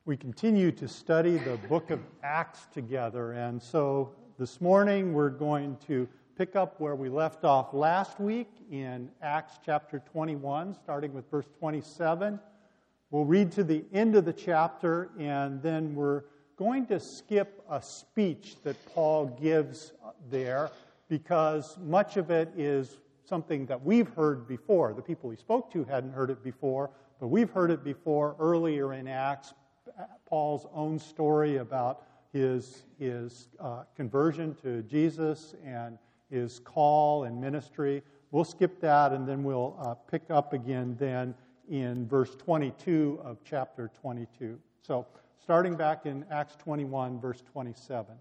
We continue to study the book of Acts together, and so this morning we're going to pick up where we left off last week in Acts chapter 21, starting with verse 27. We'll read to the end of the chapter, and then we're going to skip a speech that Paul gives there, because much of it is something that we've heard before. The people he spoke to hadn't heard it before, but we've heard it before earlier in Acts. Paul's own story about his conversion to Jesus and his call and ministry. We'll skip that, and then we'll pick up again then in verse 22 of chapter 22. So, starting back in Acts 21, verse 27.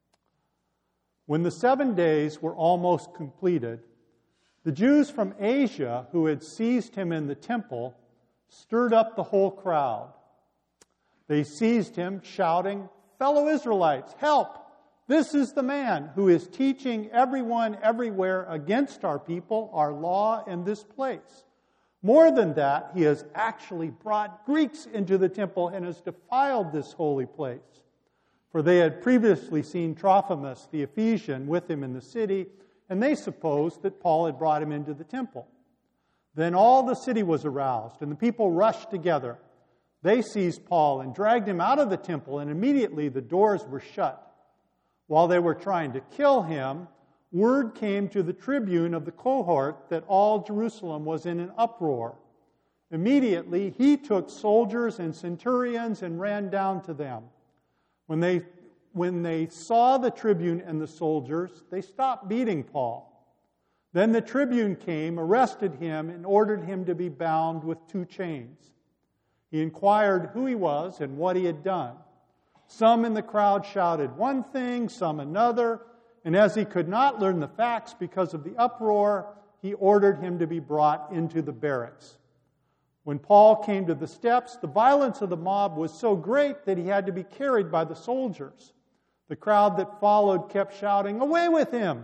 When the 7 days were almost completed, the Jews from Asia who had seized him in the temple stirred up the whole crowd. They seized him, shouting, "Fellow Israelites, help! This is the man who is teaching everyone everywhere against our people, our law, and this place. More than that, he has actually brought Greeks into the temple and has defiled this holy place." For they had previously seen Trophimus, the Ephesian, with him in the city, and they supposed that Paul had brought him into the temple. Then all the city was aroused, and the people rushed together. They seized Paul and dragged him out of the temple, and immediately the doors were shut. While they were trying to kill him, word came to the tribune of the cohort that all Jerusalem was in an uproar. Immediately he took soldiers and centurions and ran down to them. When they saw the tribune and the soldiers, they stopped beating Paul. Then the tribune came, arrested him, and ordered him to be bound with 2 chains. He inquired who he was and what he had done. Some in the crowd shouted one thing, some another, and as he could not learn the facts because of the uproar, he ordered him to be brought into the barracks. When Paul came to the steps, the violence of the mob was so great that he had to be carried by the soldiers. The crowd that followed kept shouting, "Away with him!"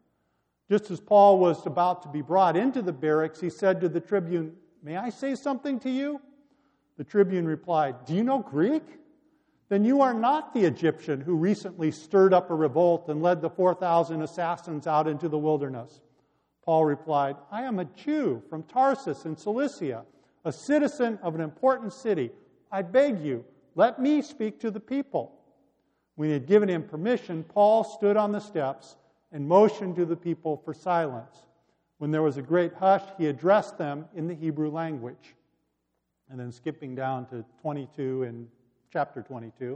Just as Paul was about to be brought into the barracks, he said to the tribune, "May I say something to you?" The tribune replied, "Do you know Greek? Then you are not the Egyptian who recently stirred up a revolt and led the 4,000 assassins out into the wilderness." Paul replied, "I am a Jew from Tarsus in Cilicia, a citizen of an important city. I beg you, let me speak to the people." When he had given him permission, Paul stood on the steps and motioned to the people for silence. When there was a great hush, he addressed them in the Hebrew language. And then skipping down to 22 in chapter 22.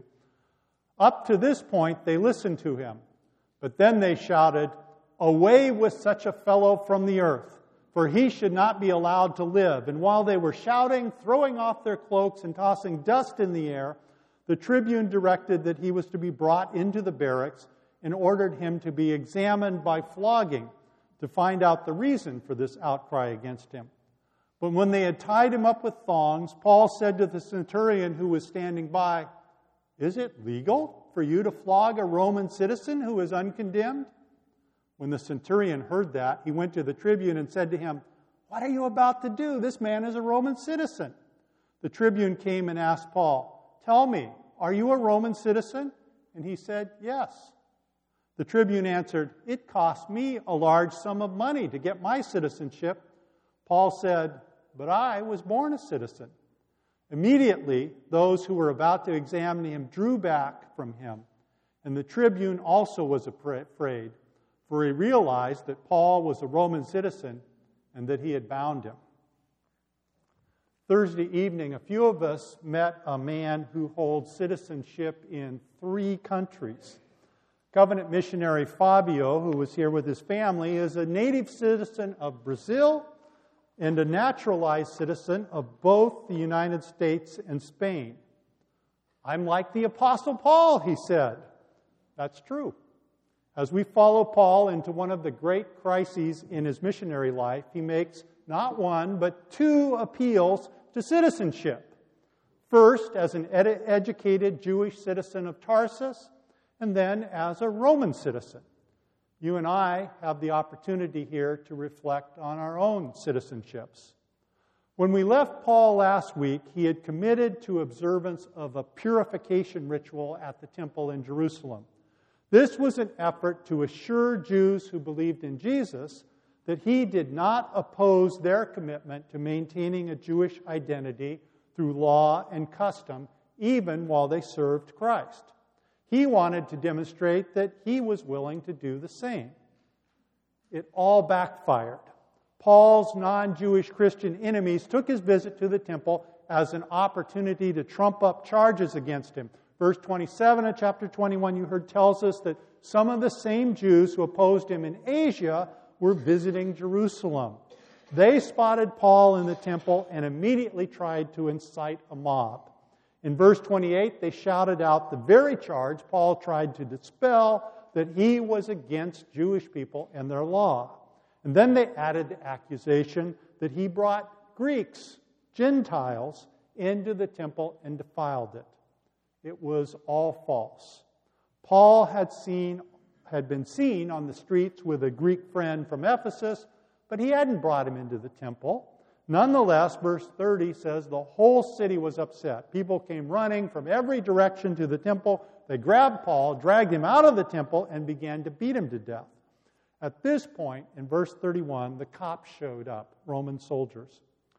Up to this point, they listened to him. But then they shouted, "Away with such a fellow from the earth, for he should not be allowed to live." And while they were shouting, throwing off their cloaks, and tossing dust in the air, the tribune directed that he was to be brought into the barracks and ordered him to be examined by flogging to find out the reason for this outcry against him. But when they had tied him up with thongs, Paul said to the centurion who was standing by, "Is it legal for you to flog a Roman citizen who is uncondemned?" When the centurion heard that, he went to the tribune and said to him, "What are you about to do? This man is a Roman citizen." The tribune came and asked Paul, "Tell me, are you a Roman citizen?" And he said, "Yes." The tribune answered, "It cost me a large sum of money to get my citizenship." Paul said, "But I was born a citizen." Immediately, those who were about to examine him drew back from him, and the tribune also was afraid, for he realized that Paul was a Roman citizen and that he had bound him. Thursday evening, a few of us met a man who holds citizenship in 3 countries. Covenant missionary Fabio, who was here with his family, is a native citizen of Brazil and a naturalized citizen of both the United States and Spain. "I'm like the Apostle Paul," he said. That's true. As we follow Paul into one of the great crises in his missionary life, he makes not one, but 2 appeals to citizenship. First, as an educated Jewish citizen of Tarsus, and then as a Roman citizen. You and I have the opportunity here to reflect on our own citizenships. When we left Paul last week, he had committed to observance of a purification ritual at the temple in Jerusalem. This was an effort to assure Jews who believed in Jesus that he did not oppose their commitment to maintaining a Jewish identity through law and custom, even while they served Christ. He wanted to demonstrate that he was willing to do the same. It all backfired. Paul's non-Jewish Christian enemies took his visit to the temple as an opportunity to trump up charges against him. Verse 27 of chapter 21, you heard, tells us that some of the same Jews who opposed him in Asia were visiting Jerusalem. They spotted Paul in the temple and immediately tried to incite a mob. In verse 28, they shouted out the very charge Paul tried to dispel, that he was against Jewish people and their law. And then they added the accusation that he brought Greeks, Gentiles, into the temple and defiled it. It was all false. Paul had been seen on the streets with a Greek friend from Ephesus, but he hadn't brought him into the temple. Nonetheless, verse 30 says the whole city was upset. People came running from every direction to the temple. They grabbed Paul, dragged him out of the temple, and began to beat him to death. At this point, in verse 31, the cops showed up, Roman soldiers.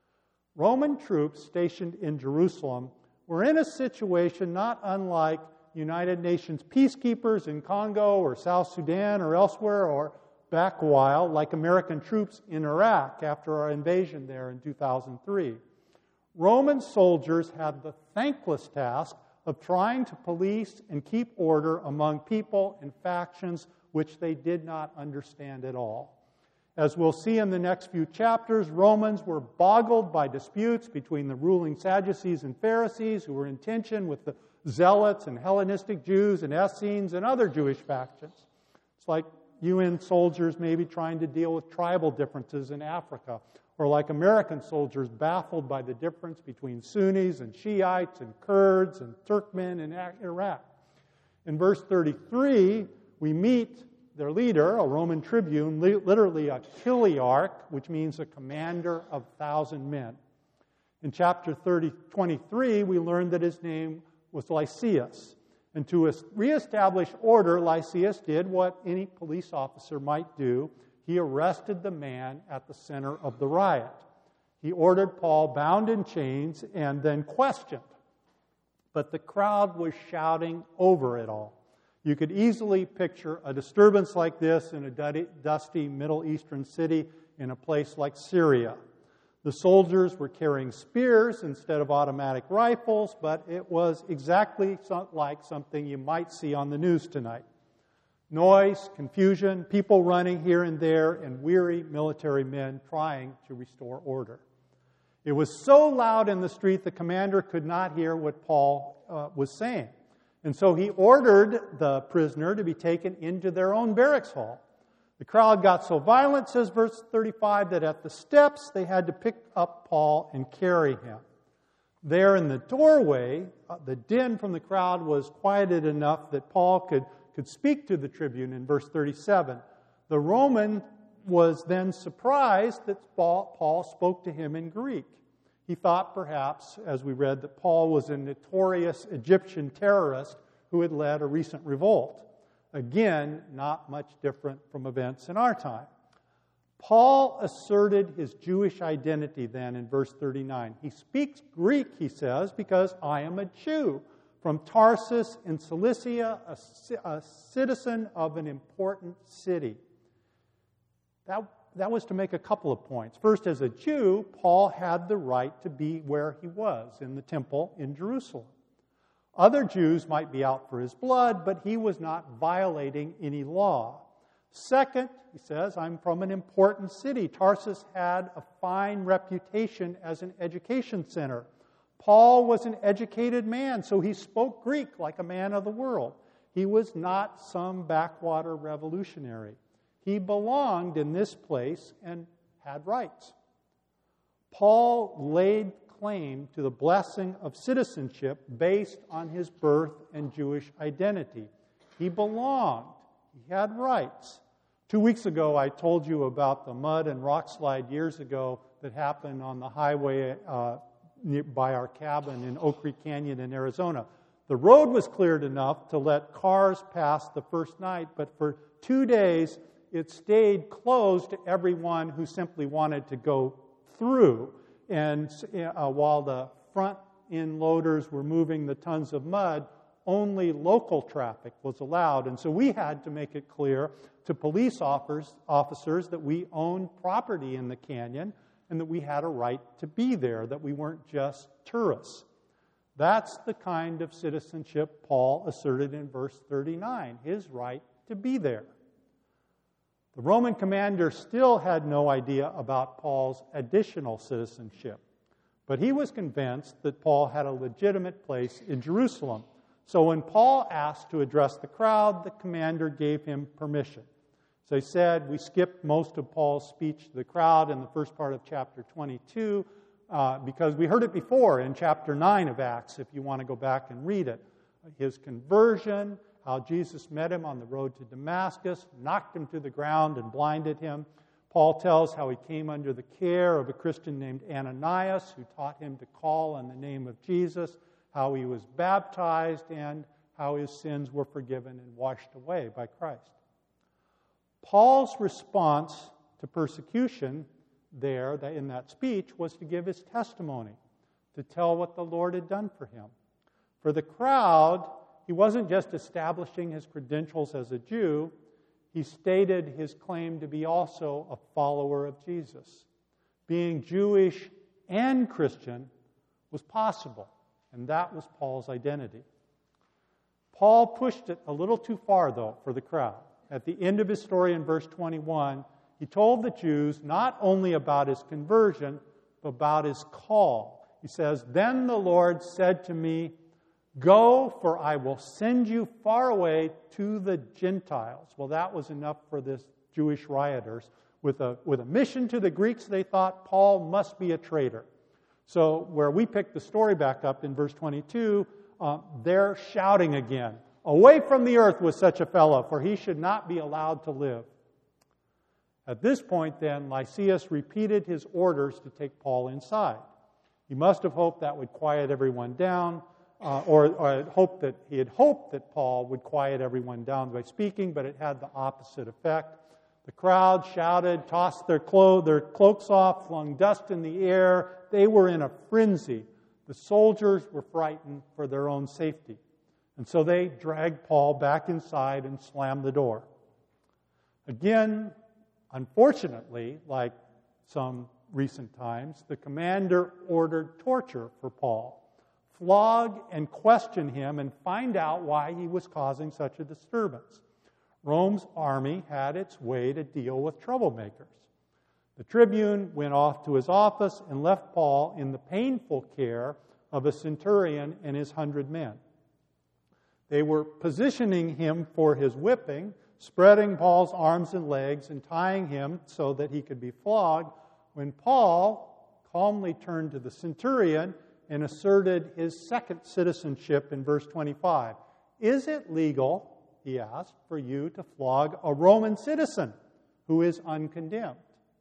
Roman troops stationed in Jerusalem were in a situation not unlike United Nations peacekeepers in Congo or South Sudan or elsewhere, or back a while, like American troops in Iraq after our invasion there in 2003. Roman soldiers had the thankless task of trying to police and keep order among people and factions which they did not understand at all. As we'll see in the next few chapters, Romans were boggled by disputes between the ruling Sadducees and Pharisees, who were in tension with the Zealots and Hellenistic Jews and Essenes and other Jewish factions. It's like UN soldiers maybe trying to deal with tribal differences in Africa, or like American soldiers baffled by the difference between Sunnis and Shiites and Kurds and Turkmen in Iraq. In verse 33, we meet their leader, a Roman tribune, literally a chiliarch, which means a commander of 1,000 men. In chapter 23, we learn that his name was Lysias. And to reestablish order, Lysias did what any police officer might do. He arrested the man at the center of the riot. He ordered Paul bound in chains and then questioned. But the crowd was shouting over it all. You could easily picture a disturbance like this in a dusty Middle Eastern city in a place like Syria. The soldiers were carrying spears instead of automatic rifles, but it was exactly like something you might see on the news tonight. Noise, confusion, people running here and there, and weary military men trying to restore order. It was so loud in the street the commander could not hear what Paul was saying. And so he ordered the prisoner to be taken into their own barracks hall. The crowd got so violent, says verse 35, that at the steps they had to pick up Paul and carry him. There in the doorway, the din from the crowd was quieted enough that Paul could speak to the tribune in verse 37. The Roman was then surprised that Paul spoke to him in Greek. He thought perhaps, as we read, that Paul was a notorious Egyptian terrorist who had led a recent revolt. Again, not much different from events in our time. Paul asserted his Jewish identity then in verse 39. He speaks Greek, he says, because I am a Jew from Tarsus in Cilicia, a citizen of an important city. That was to make a couple of points. First, as a Jew, Paul had the right to be where he was, in the temple in Jerusalem. Other Jews might be out for his blood, but he was not violating any law. Second, he says, I'm from an important city. Tarsus had a fine reputation as an education center. Paul was an educated man, so he spoke Greek like a man of the world. He was not some backwater revolutionary. He belonged in this place and had rights. Paul laid claim to the blessing of citizenship based on his birth and Jewish identity. He belonged. He had rights. 2 weeks ago, I told you about the mud and rock slide years ago that happened on the highway by our cabin in Oak Creek Canyon in Arizona. The road was cleared enough to let cars pass the first night, but for 2 days it stayed closed to everyone who simply wanted to go through. And while the front end loaders were moving the tons of mud, only local traffic was allowed. And so we had to make it clear to police officers that we owned property in the canyon and that we had a right to be there, that we weren't just tourists. That's the kind of citizenship Paul asserted in verse 39, his right to be there. The Roman commander still had no idea about Paul's additional citizenship, but he was convinced that Paul had a legitimate place in Jerusalem. So when Paul asked to address the crowd, the commander gave him permission. As I said, we skipped most of Paul's speech to the crowd in the first part of chapter 22 because we heard it before in chapter 9 of Acts, if you want to go back and read it. His conversion, how Jesus met him on the road to Damascus, knocked him to the ground and blinded him. Paul tells how he came under the care of a Christian named Ananias, who taught him to call on the name of Jesus, how he was baptized, and how his sins were forgiven and washed away by Christ. Paul's response to persecution there in that speech was to give his testimony, to tell what the Lord had done for him. For the crowd, he wasn't just establishing his credentials as a Jew, he stated his claim to be also a follower of Jesus. Being Jewish and Christian was possible, and that was Paul's identity. Paul pushed it a little too far, though, for the crowd. At the end of his story in verse 21, he told the Jews not only about his conversion, but about his call. He says, "Then the Lord said to me, 'Go, for I will send you far away to the Gentiles.'" Well, that was enough for this Jewish rioters. With a mission to the Greeks, they thought Paul must be a traitor. So where we pick the story back up in verse 22, they're shouting again, "Away from the earth with such a fellow, for he should not be allowed to live." At this point, then, Lysias repeated his orders to take Paul inside. He must have hoped that would quiet everyone down, or he had hoped that Paul would quiet everyone down by speaking, but it had the opposite effect. The crowd shouted, tossed their cloaks off, flung dust in the air. They were in a frenzy. The soldiers were frightened for their own safety. And so they dragged Paul back inside and slammed the door. Again, unfortunately, like some recent times, the commander ordered torture for Paul. Flog and question him and find out why he was causing such a disturbance. Rome's army had its way to deal with troublemakers. The tribune went off to his office and left Paul in the painful care of a centurion and his 100 men. They were positioning him for his whipping, spreading Paul's arms and legs and tying him so that he could be flogged, when Paul calmly turned to the centurion and asserted his second citizenship in verse 25. "Is it legal," he asked, "for you to flog a Roman citizen who is uncondemned?"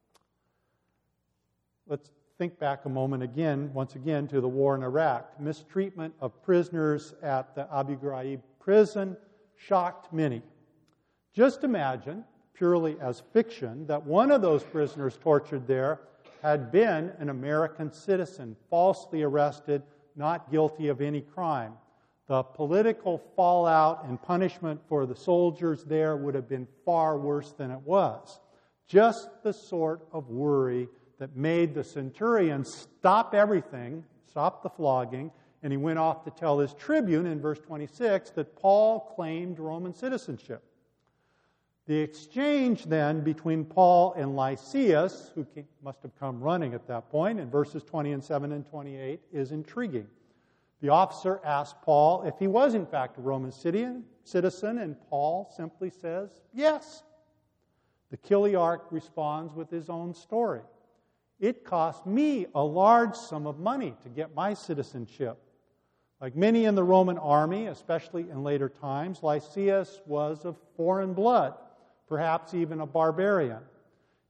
Let's think back a moment once again, to the war in Iraq. Mistreatment of prisoners at the Abu Ghraib prison shocked many. Just imagine, purely as fiction, that one of those prisoners tortured there had been an American citizen, falsely arrested, not guilty of any crime. The political fallout and punishment for the soldiers there would have been far worse than it was. Just the sort of worry that made the centurion stop everything, stop the flogging, and he went off to tell his tribune in verse 26 that Paul claimed Roman citizenship. The exchange then between Paul and Lysias, who must have come running at that point, in verses 27 and 28, is intriguing. The officer asked Paul if he was in fact a Roman citizen, and Paul simply says, "Yes." The Chiliarch responds with his own story. "It cost me a large sum of money to get my citizenship." Like many in the Roman army, especially in later times, Lysias was of foreign blood, perhaps even a barbarian.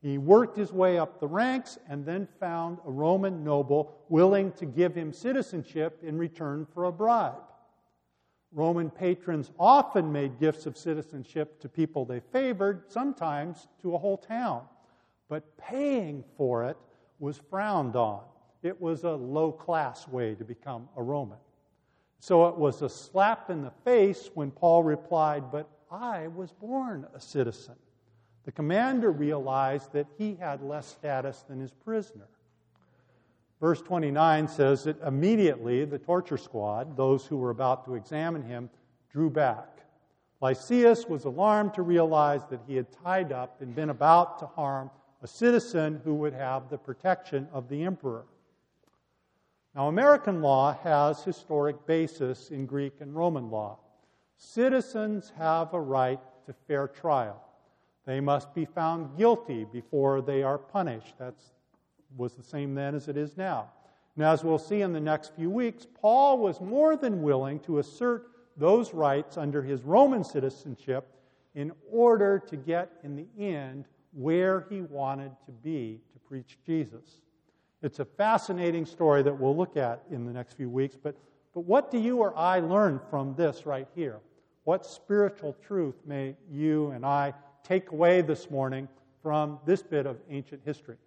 He worked his way up the ranks and then found a Roman noble willing to give him citizenship in return for a bribe. Roman patrons often made gifts of citizenship to people they favored, sometimes to a whole town. But paying for it was frowned on. It was a low-class way to become a Roman. So it was a slap in the face when Paul replied, "But I was born a citizen." The commander realized that he had less status than his prisoner. Verse 29 says that immediately the torture squad, those who were about to examine him, drew back. Lysias was alarmed to realize that he had tied up and been about to harm a citizen who would have the protection of the emperor. Now, American law has historic basis in Greek and Roman law. Citizens have a right to fair trial. They must be found guilty before they are punished. That was the same then as it is now. And as we'll see in the next few weeks, Paul was more than willing to assert those rights under his Roman citizenship in order to get, in the end, where he wanted to be to preach Jesus. It's a fascinating story that we'll look at in the next few weeks, but what do you or I learn from this right here? What spiritual truth may you and I take away this morning from this bit of ancient history?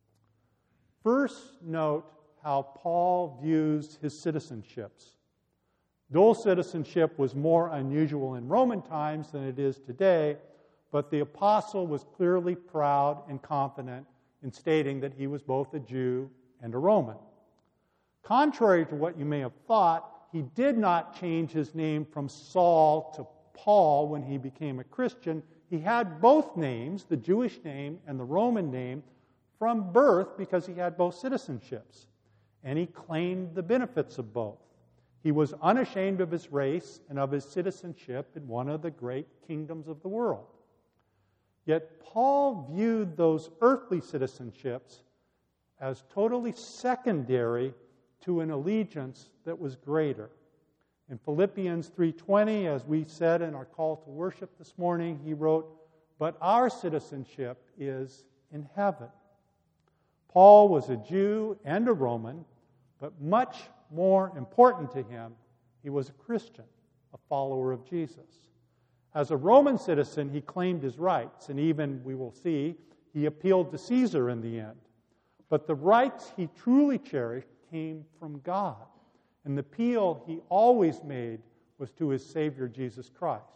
First, note how Paul views his citizenships. Dual citizenship was more unusual in Roman times than it is today, but the apostle was clearly proud and confident in stating that he was both a Jew and a Roman. Contrary to what you may have thought, he did not change his name from Saul to Paul when he became a Christian. He had both names, the Jewish name and the Roman name, from birth because he had both citizenships. And he claimed the benefits of both. He was unashamed of his race and of his citizenship in one of the great kingdoms of the world. Yet Paul viewed those earthly citizenships as totally secondary to an allegiance that was greater. In Philippians 3:20, as we said in our call to worship this morning, he wrote, "But our citizenship is in heaven." Paul was a Jew and a Roman, but much more important to him, he was a Christian, a follower of Jesus. As a Roman citizen, he claimed his rights, and even, we will see, he appealed to Caesar in the end. But the rights he truly cherished came from God, and the appeal he always made was to his Savior, Jesus Christ.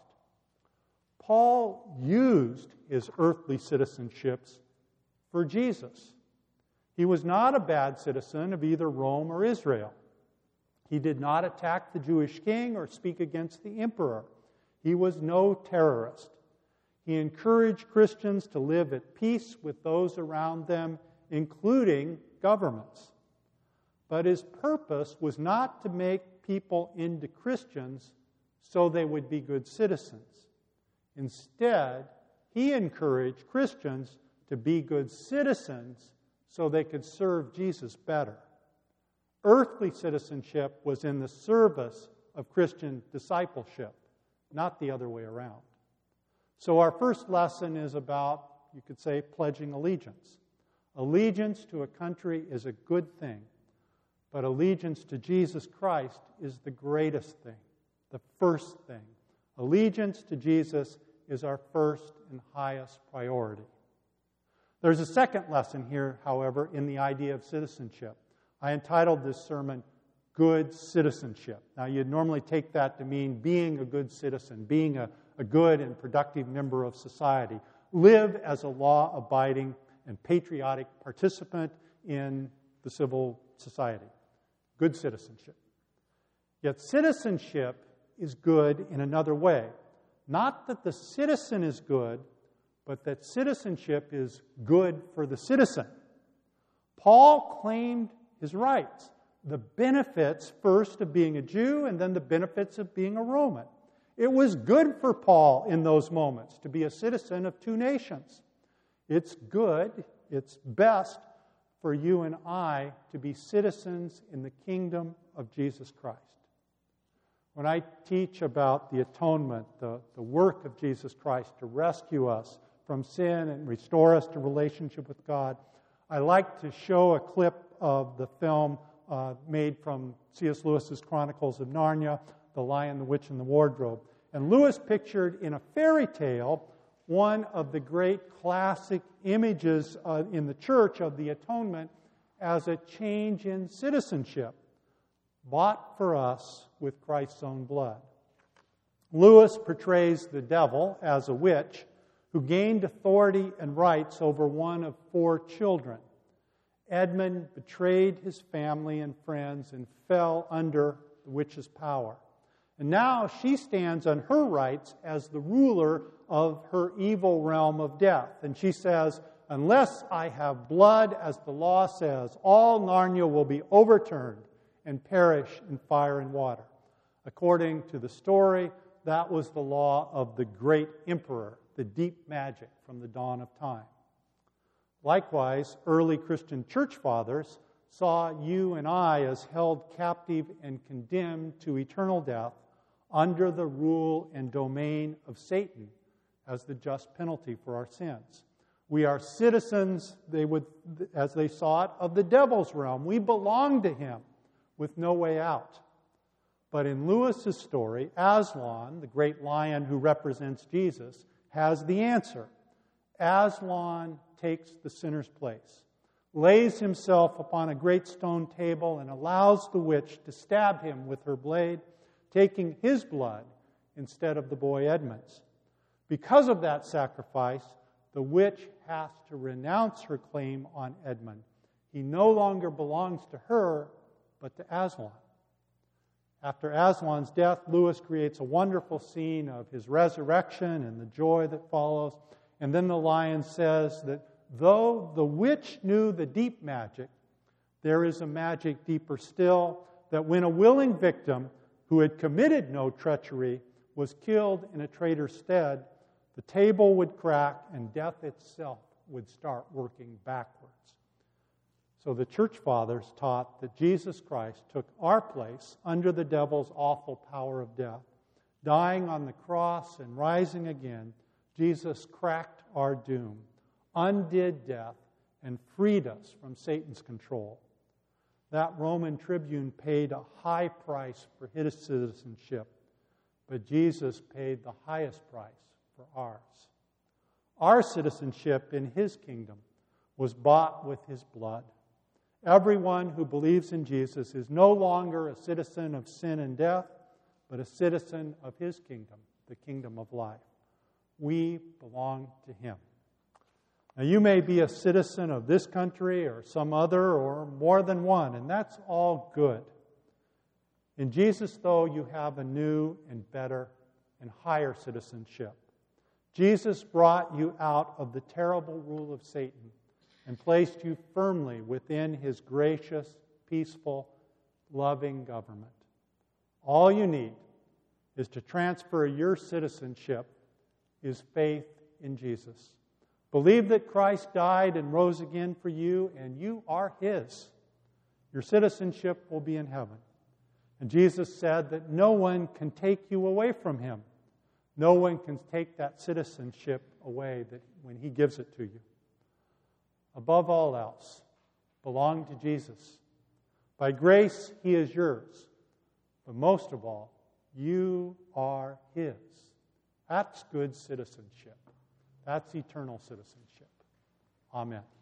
Paul used his earthly citizenships for Jesus. He was not a bad citizen of either Rome or Israel. He did not attack the Jewish king or speak against the emperor. He was no terrorist. He encouraged Christians to live at peace with those around them, including governments. But his purpose was not to make people into Christians so they would be good citizens. Instead, he encouraged Christians to be good citizens so they could serve Jesus better. Earthly citizenship was in the service of Christian discipleship, not the other way around. So our first lesson is about, you could say, pledging allegiance. Allegiance to a country is a good thing, but allegiance to Jesus Christ is the greatest thing, the first thing. Allegiance to Jesus is our first and highest priority. There's a second lesson here, however, in the idea of citizenship. I entitled this sermon, Good Citizenship. Now, you'd normally take that to mean being a good citizen, being a good and productive member of society. Live as a law-abiding and patriotic participant in the civil society. Good citizenship. Yet citizenship is good in another way. Not that the citizen is good, but that citizenship is good for the citizen. Paul claimed his rights, the benefits first of being a Jew and then the benefits of being a Roman. It was good for Paul in those moments to be a citizen of two nations. It's good, it's best for you and I to be citizens in the kingdom of Jesus Christ. When I teach about the atonement, the work of Jesus Christ to rescue us from sin and restore us to relationship with God. I like to show a clip of the film made from C.S. Lewis's Chronicles of Narnia, The Lion, the Witch, and the Wardrobe. And Lewis pictured in a fairy tale one of the great classic images in the church of the atonement as a change in citizenship, bought for us with Christ's own blood. Lewis portrays the devil as a witch who gained authority and rights over one of 4 children. Edmund betrayed his family and friends and fell under the witch's power. And now she stands on her rights as the ruler of her evil realm of death. And she says, unless I have blood, as the law says, all Narnia will be overturned and perish in fire and water. According to the story, that was the law of the great emperor, the deep magic from the dawn of time. Likewise, early Christian church fathers saw you and I as held captive and condemned to eternal death under the rule and domain of Satan as the just penalty for our sins. We are citizens, as they saw it, of the devil's realm. We belong to him with no way out. But in Lewis's story, Aslan, the great lion who represents Jesus, has the answer. Aslan takes the sinner's place, lays himself upon a great stone table, and allows the witch to stab him with her blade, taking his blood instead of the boy Edmund's. Because of that sacrifice, the witch has to renounce her claim on Edmund. He no longer belongs to her, but to Aslan. After Aslan's death, Lewis creates a wonderful scene of his resurrection and the joy that follows. And then the lion says that though the witch knew the deep magic, there is a magic deeper still, that when a willing victim who had committed no treachery was killed in a traitor's stead, the table would crack and death itself would start working backwards. So the church fathers taught that Jesus Christ took our place under the devil's awful power of death. Dying on the cross and rising again, Jesus cracked our doom, undid death, and freed us from Satan's control. That Roman tribune paid a high price for his citizenship, but Jesus paid the highest price for ours. Our citizenship in his kingdom was bought with his blood. Everyone who believes in Jesus is no longer a citizen of sin and death, but a citizen of his kingdom, the kingdom of life. We belong to him. Now, you may be a citizen of this country or some other or more than one, and that's all good. In Jesus, though, you have a new and better and higher citizenship. Jesus brought you out of the terrible rule of Satan and placed you firmly within his gracious, peaceful, loving government. All you need is to transfer your citizenship is faith in Jesus. Believe that Christ died and rose again for you, and you are his. Your citizenship will be in heaven. And Jesus said that no one can take you away from him. No one can take that citizenship away when he gives it to you. Above all else, belong to Jesus. By grace, he is yours. But most of all, you are his. That's good citizenship. That's eternal citizenship. Amen.